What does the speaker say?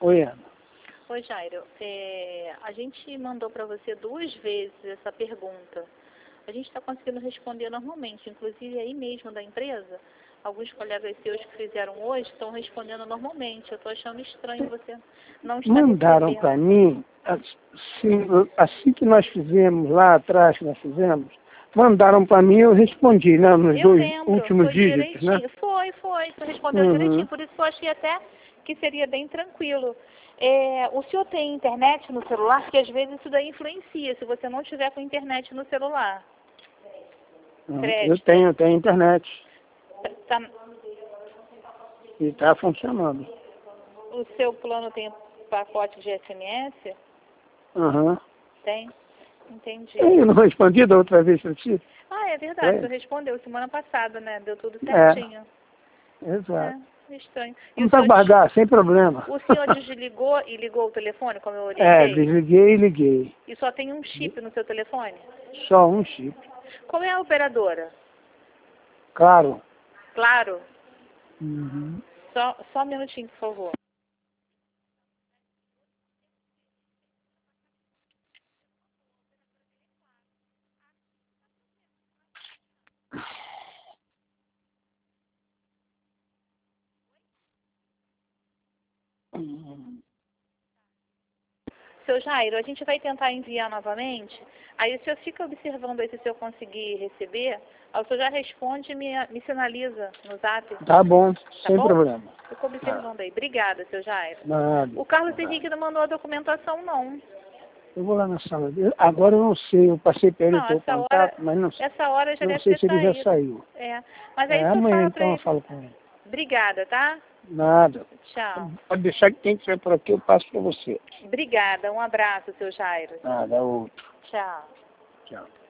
Oi, Ana. Oi, Jairo. A gente mandou para você 2 vezes essa pergunta. A gente está conseguindo responder normalmente, inclusive aí mesmo da empresa. Alguns colegas seus que fizeram hoje estão respondendo normalmente. Eu estou achando estranho você não estar Mandaram para recebendo. mim, assim que nós fizemos lá atrás, que nós fizemos, mandaram para mim e eu respondi, né, nos Eu 2 lembro, últimos foi dígitos, né? direitinho. Foi. Você respondeu Uhum. direitinho. Por isso que eu achei até que seria bem tranquilo. O senhor tem internet no celular? Porque às vezes isso daí influencia, se você não tiver com internet no celular. Eu tenho internet Tá, e está funcionando. o seu plano tem pacote de SMS? Uhum. Tem? Entendi. Eu não respondi da outra vez para ti? Ah, é verdade, É. você respondeu semana passada, né? Deu tudo É, certinho. exato. Estranho. E Vamos aguardar, sem problema. o senhor desligou e ligou o telefone, como eu É, orientei? desliguei e liguei. E só tem um chip no seu telefone? Só um chip. Qual é a operadora? Claro. Claro. Uhum. Só um minutinho, por favor. Seu Jairo, a gente vai tentar enviar novamente. Aí o senhor fica observando aí se o senhor conseguir receber. Aí o senhor já responde e me sinaliza no zap. Tá bom, sem Bom? problema. Fico observando aí. Obrigada, seu Jairo. Nada. O Carlos Nada. Henrique não mandou a documentação, não. Eu vou lá na sala dele. Agora eu não sei, eu passei para ele o Não, teu contato, mas essa hora já não deve sei ter se ele já saído. saiu. Mas aí o senhor Amanhã fala pra então eu ele. falo com ele. Obrigada, tá? Nada. Tchau. Pode deixar que quem estiver por aqui eu passo para você. Obrigada. Um abraço, seu Jairo. Nada, outro. Tchau. Tchau.